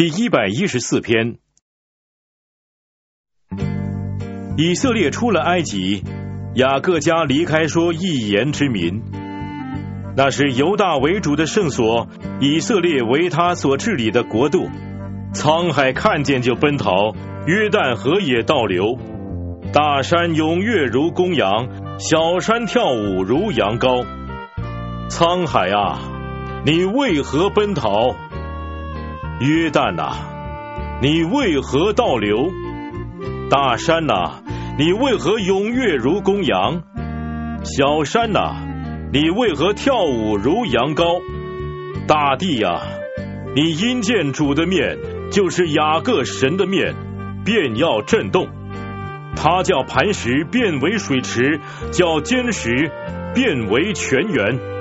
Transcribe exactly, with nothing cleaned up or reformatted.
第一百一十四篇。以色列出了埃及，雅各家离开说一言之民。那是犹大为主的圣所，以色列为他所治理的国度。沧海看见就奔逃，约旦河也倒流。大山踊跃如公羊，小山跳舞如羊羔。沧海啊，你为何奔逃？约旦啊，你为何倒流？大山啊，你为何踊跃如公羊？小山啊，你为何跳舞如羊羔？大地啊，你因见主的面，就是雅各神的面，便要震动。他叫磐石变为水池，叫坚石变为泉源。